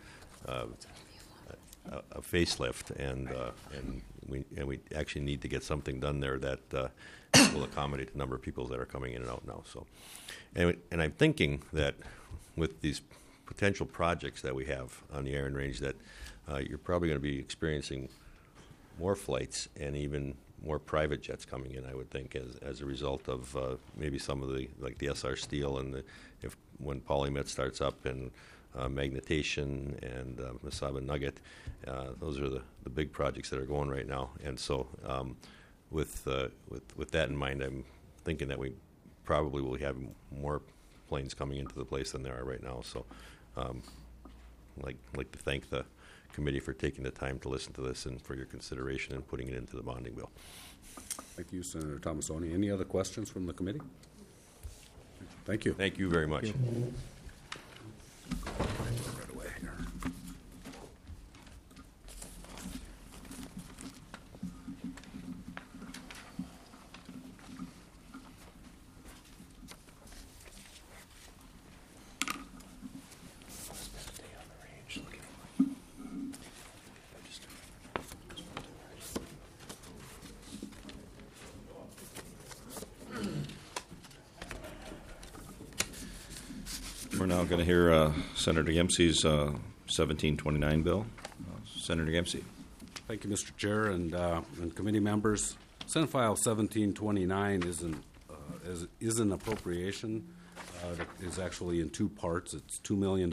S13: a facelift, and we actually need to get something done there that will accommodate the number of people that are coming in and out now. So, and I'm thinking that with these potential projects that we have on the Iron Range, that you're probably going to be experiencing more flights and even more private jets coming in, I would think, as a result of maybe some of the, like the SR Steel, and when PolyMet starts up, and Magnetation and Mesaba Nugget. Those are the big projects that are going right now. And so with that in mind, I'm thinking that we probably will have more planes coming into the place than there are right now. So I'd like to thank the committee for taking the time to listen to this and for your consideration and putting it into the bonding bill.
S1: Thank you, Senator Tomassoni. Any other questions from the committee? Thank you.
S13: Thank you very much.
S1: Right away here.
S13: We're now going to hear Senator Dempsey's 1729 bill. Senator Dempsey.
S1: Thank you, Mr. Chair and committee members. Senate File 1729 is an appropriation that is actually in two parts. It's $2 million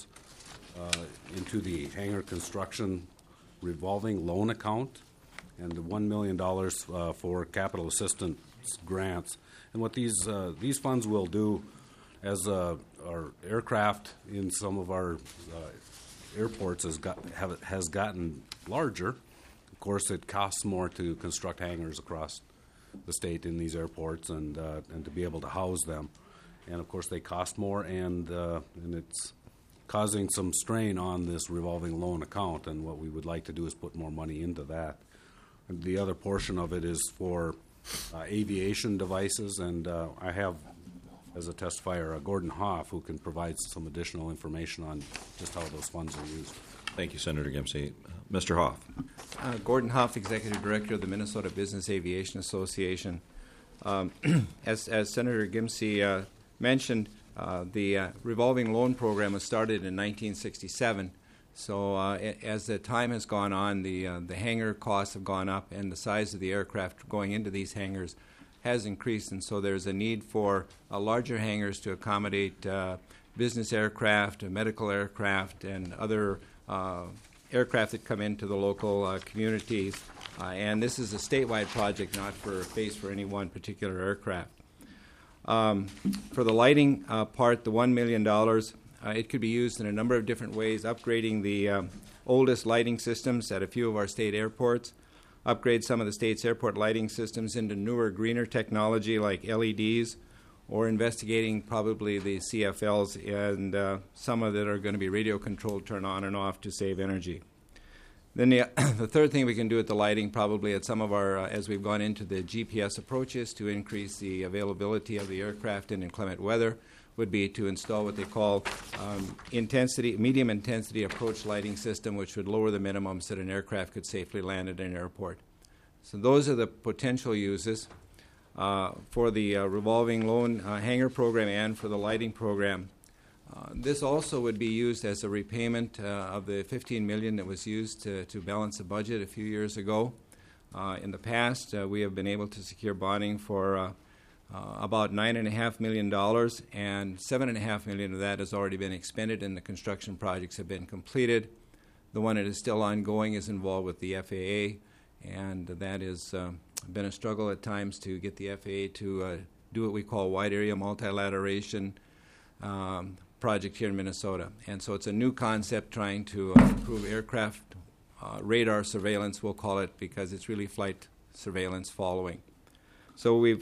S1: into the hangar construction revolving loan account and the $1 million for capital assistance grants. And what these funds will do, as our aircraft in some of our airports has gotten larger. Of course, it costs more to construct hangars across the state in these airports and to be able to house them. And of course, they cost more, and it's causing some strain on this revolving loan account. And what we would like to do is put more money into that. And the other portion of it is for aviation devices, and I have, as a testifier, Gordon Hoff, who can provide some additional information on just how those funds are used.
S13: Thank you, Senator Dempsey. Mr. Hoff.
S15: Gordon Hoff, Executive Director of the Minnesota Business Aviation Association. As Senator Dempsey mentioned, the revolving loan program was started in 1967. So as the time has gone on, the hangar costs have gone up, and the size of the aircraft going into these hangars has increased, and so there's a need for larger hangars to accommodate business aircraft, medical aircraft, and other aircraft that come into the local communities. And this is a statewide project, not based for any one particular aircraft. For the lighting part, the $1 million, it could be used in a number of different ways, upgrading the oldest lighting systems at a few of our state airports, upgrade some of the state's airport lighting systems into newer, greener technology like LEDs, or investigating probably the CFLs and some of that are going to be radio-controlled turn on and off to save energy. Then the third thing we can do at the lighting, probably at some of our, as we've gone into the GPS approaches to increase the availability of the aircraft in inclement weather, would be to install what they call medium intensity approach lighting system, which would lower the minimums that an aircraft could safely land at an airport. So those are the potential uses for the revolving loan hangar program and for the lighting program. This also would be used as a repayment of the $15 million that was used to balance the budget a few years ago. In the past, we have been able to secure bonding for about $9.5 million, and $7.5 million of that has already been expended, and the construction projects have been completed. The one that is still ongoing is involved with the FAA, and that has been a struggle at times to get the FAA to do what we call wide area multilateration project here in Minnesota. And so it's a new concept trying to improve aircraft radar surveillance, we'll call it, because it's really flight surveillance following. So we've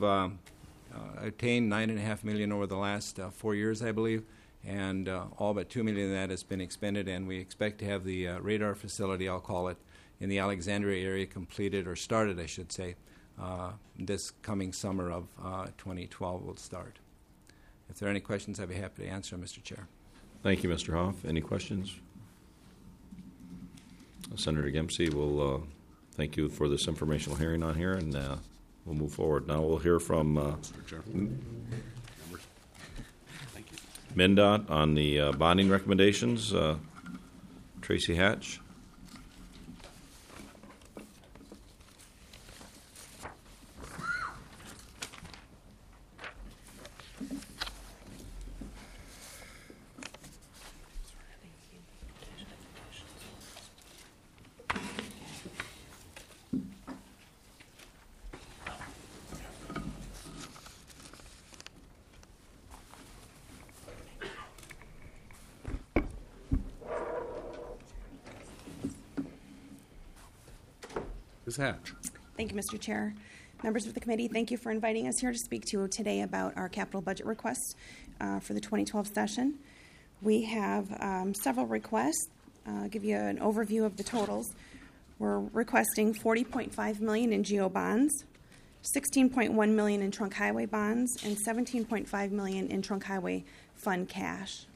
S15: attained $9.5 million over the last 4 years, I believe, and all but $2 million of that has been expended, and we expect to have the radar facility, I'll call it, in the Alexandria area completed, or started, I should say, this coming summer of 2012 will start. If there are any questions, I'd be happy to answer them, Mr. Chair.
S13: Thank you, Mr. Hoff. Any questions? Senator Dempsey will thank you for this informational hearing on here, and we'll move forward. Now we'll hear from MnDOT on the bonding recommendations. Tracy Hatch.
S1: Ms. Hatch.
S4: Thank you, Mr. Chair. Members of the committee, thank you for inviting us here to speak to you today about our capital budget requests for the 2012 session. We have several requests. I'll give you an overview of the totals. We're requesting $40.5 million in GO bonds, $16.1 million in trunk highway bonds, and $17.5 million in trunk highway fund cash.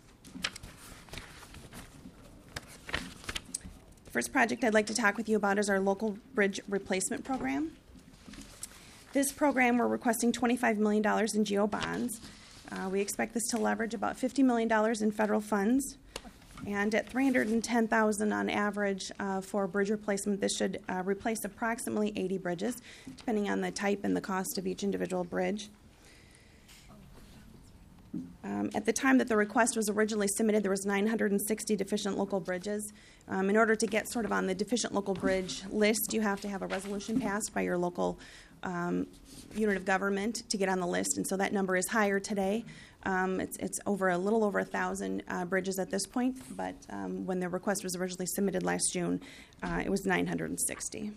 S4: The first project I'd like to talk with you about is our local bridge replacement program. This program, we're requesting $25 million in GO bonds We expect this to leverage about $50 million in federal funds, and at $310,000 on average for bridge replacement, this should replace approximately 80 bridges, depending on the type and the cost of each individual bridge. At the time that the request was originally submitted, there was 960 deficient local bridges. In order to get sort of on the deficient local bridge list, you have to have a resolution passed by your local unit of government to get on the list, and so that number is higher today. It's over a little over 1,000 bridges at this point, but when the request was originally submitted last June, it was 960.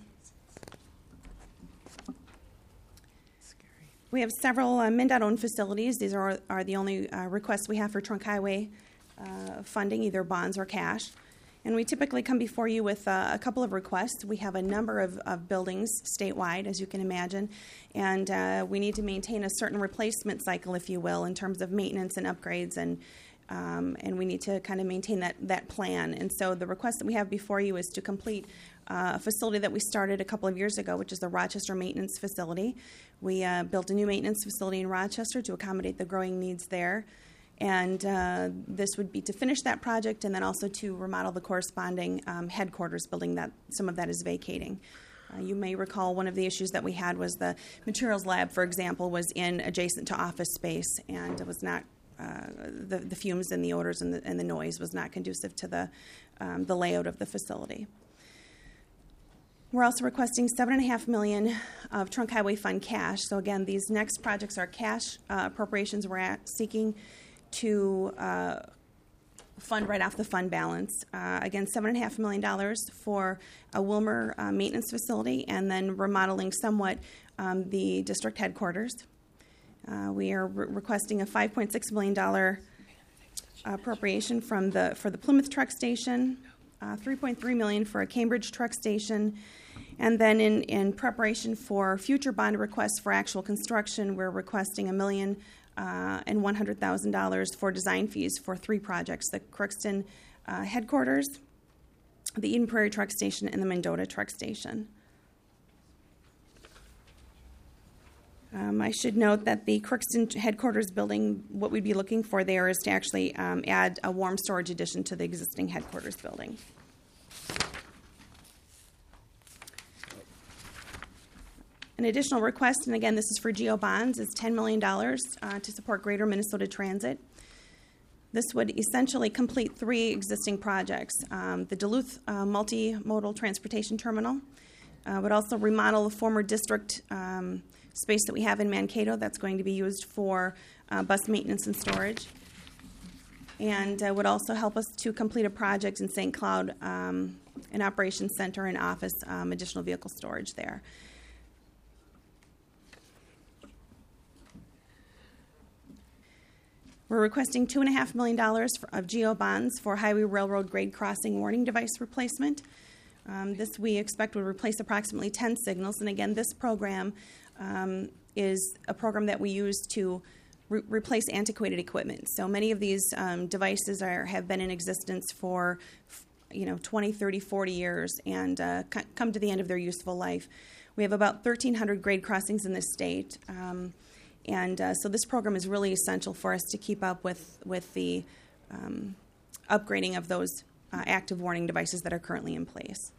S4: We have several MnDOT-owned facilities. These are the only requests we have for trunk highway funding, either bonds or cash. And we typically come before you with a couple of requests. We have a number of buildings statewide, as you can imagine, and we need to maintain a certain replacement cycle, if you will, in terms of maintenance and upgrades, and we need to kind of maintain that plan. And so the request that we have before you is to complete a facility that we started a couple of years ago, which is the Rochester Maintenance Facility. We built a new maintenance facility in Rochester to accommodate the growing needs there. And this would be to finish that project and then also to remodel the corresponding headquarters building that some of that is vacating. You may recall one of the issues that we had was the materials lab, for example, was adjacent to office space, and it was not the fumes and the odors and the noise was not conducive to the layout of the facility. We're also requesting $7.5 million of Trunk Highway Fund cash. So again, these next projects are cash appropriations we're seeking to fund right off the fund balance. Again, $7.5 million for a Wilmer maintenance facility, and then remodeling somewhat the district headquarters. We are requesting a $5.6 million appropriation for the Plymouth truck station, $3.3 million for a Cambridge truck station, and then in preparation for future bond requests for actual construction, we're requesting $1,100,000 for design fees for 3 projects: the Crookston headquarters, the Eden Prairie truck station, and the Mendota truck station. I should note that the Crookston headquarters building, what we'd be looking for there is to actually add a warm storage addition to the existing headquarters building. An additional request, and again, this is for GO bonds, is $10 million to support Greater Minnesota Transit. This would essentially complete 3 existing projects. The Duluth Multimodal Transportation Terminal would also remodel the former district space that we have in Mankato that's going to be used for bus maintenance and storage, and would also help us to complete a project in St. Cloud, an operations center and office, additional vehicle storage there. We're requesting $2.5 million of GO bonds for highway railroad grade crossing warning device replacement. This we expect will replace approximately 10 signals. And again, this program is a program that we use to replace antiquated equipment. So many of these devices have been in existence for 20, 30, 40 years and come to the end of their useful life. We have about 1,300 grade crossings in this state. So this program is really essential for us to keep up with the upgrading of those active warning devices that are currently in place.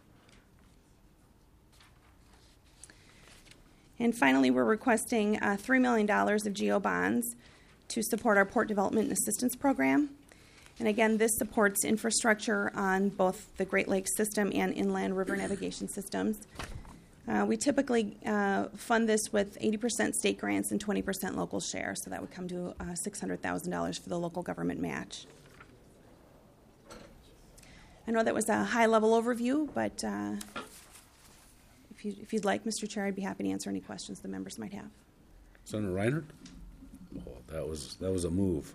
S4: And finally, we're requesting $3 million of GO bonds to support our Port Development and Assistance Program. And again, this supports infrastructure on both the Great Lakes system and inland river navigation systems. We typically fund this with 80% state grants and 20% local share, so that would come to $600,000 for the local government match. I know that was a high-level overview, but if you'd like, Mr. Chair, I'd be happy to answer any questions the members might have.
S1: Senator Reinhardt? Oh, that was a move.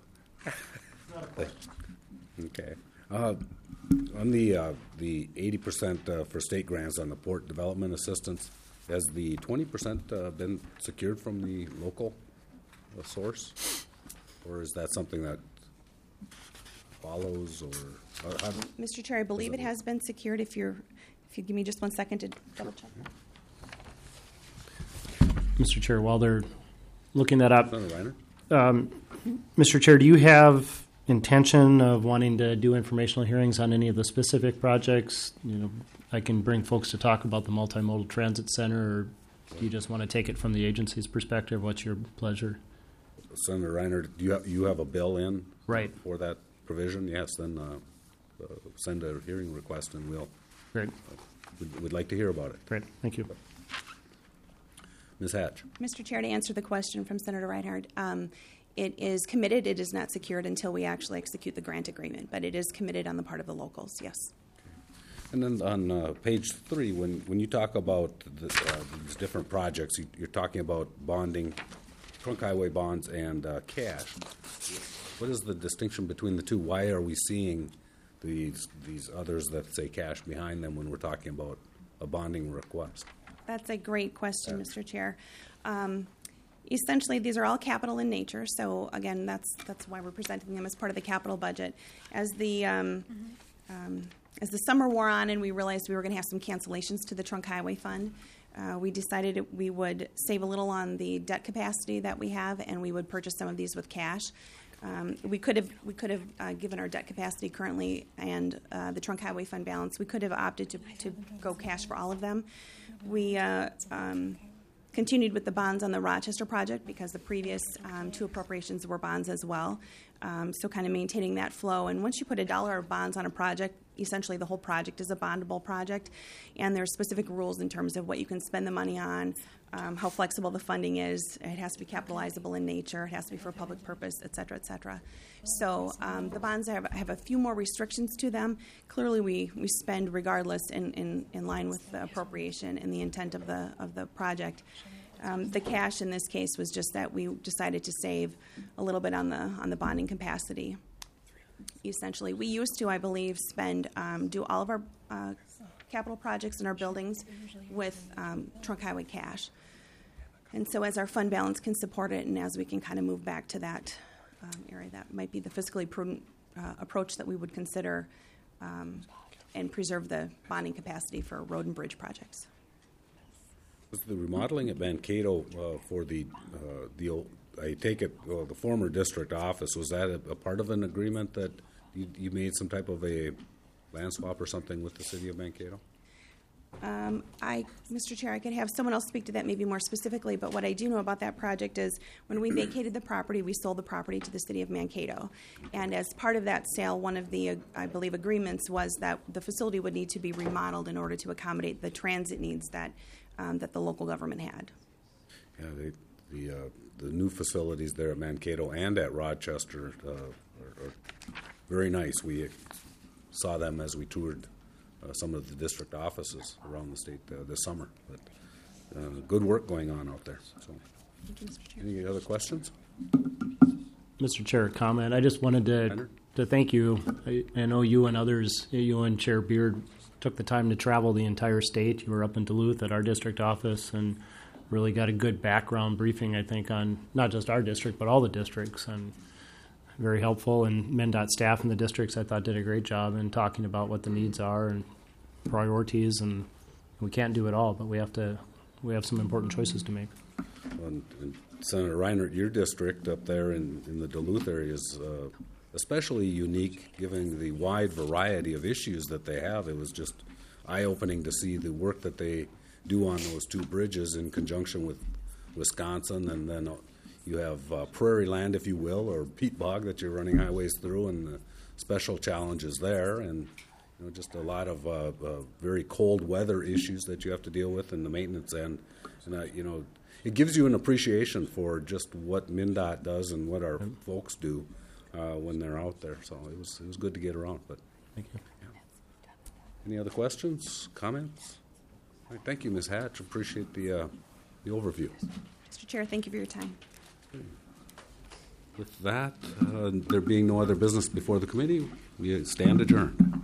S1: Okay. On the 80% for state grants on the port development assistance, has the 20% been secured from the local source, or is that something that follows? Or
S4: Mr. Chair, I believe it has been secured. If you give me just 1 second to double check.
S12: Mr. Chair, while they're looking that up,
S1: Senator Reiner?
S12: Mr. Chair, do you have intention of wanting to do informational hearings on any of the specific projects? I can bring folks to talk about the multimodal transit center, or do you just want to take it from the agency's perspective? What's your pleasure?
S1: Senator Reiner, do you have a bill in
S12: right
S1: for that provision? Yes, then send a hearing request and we'll.
S12: Great.
S1: We'd like to hear about it.
S12: Great. Thank you.
S1: Ms. Hatch.
S4: Mr. Chair, to answer the question from Senator Reinhardt, it is committed. It is not secured until we actually execute the grant agreement, but it is committed on the part of the locals, yes.
S1: And then on page 3, when you talk about these different projects, you're talking about bonding, trunk highway bonds, and cash. What is the distinction between the two? Why are we seeing these others that say cash behind them when we're talking about a bonding request?
S4: That's a great question, Mr. Chair. Essentially, these are all capital in nature. So again, that's why we're presenting them as part of the capital budget. As the summer wore on and we realized we were going to have some cancellations to the trunk highway fund, we decided we would save a little on the debt capacity that we have, and we would purchase some of these with cash. We could have given our debt capacity currently and the trunk highway fund balance. We could have opted to go cash for all of them. We continued with the bonds on the Rochester project because the previous 2 appropriations were bonds as well. So kind of maintaining that flow. And once you put $1 of bonds on a project, essentially the whole project is a bondable project. And there's specific rules in terms of what you can spend the money on, how flexible the funding is. It has to be capitalizable in nature. It has to be for a public purpose, et cetera, et cetera. So the bonds have a few more restrictions to them. Clearly, we spend regardless in line with the appropriation and the intent of the project. The cash in this case was just that we decided to save a little bit on the bonding capacity. Essentially, we used to, I believe, do all of our capital projects in our buildings with trunk highway cash. And so as our fund balance can support it and as we can kind of move back to that area, that might be the fiscally prudent approach that we would consider and preserve the bonding capacity for road and bridge projects.
S1: Was the remodeling at Mankato for the I take it, the former district office, was that a part of an agreement that you made some type of a land swap or something with the city of Mankato?
S4: Mr. Chair, I could have someone else speak to that maybe more specifically, but what I do know about that project is when we vacated the property, we sold the property to the city of Mankato. And as part of that sale, one of the, I believe, agreements was that the facility would need to be remodeled in order to accommodate the transit needs that the local government had.
S1: Yeah, the new facilities there at Mankato and at Rochester are very nice. We saw them as we toured some of the district offices around the state this summer. But good work going on out there. So,
S4: thank you, Mr. Chair.
S1: Any other questions?
S12: Mr. Chair, comment. I just wanted to thank you. I know you and others, you and Chair Beard, took the time to travel the entire state. You were up in Duluth at our district office and really got a good background briefing, I think, on not just our district, but all the districts, and very helpful. And MnDOT staff in the districts, I thought, did a great job in talking about what the needs are and priorities. And we can't do it all, but we have some important choices to make.
S1: And Senator Reinert, your district up there in the Duluth area is especially unique, given the wide variety of issues that they have. It was just eye-opening to see the work that they do on those 2 bridges in conjunction with Wisconsin, and then you have prairie land, if you will, or peat bog that you're running highways through, and the special challenges there, and just a lot of very cold weather issues that you have to deal with in the maintenance end. And it gives you an appreciation for just what MnDOT does and what our folks do when they're out there. So it was good to get around. But
S12: thank you.
S1: Yeah. Any other questions, comments? All right, thank you, Ms. Hatch. Appreciate the overview.
S4: Mr. Chair, thank you for your time.
S1: With that, there being no other business before the committee, we stand adjourned.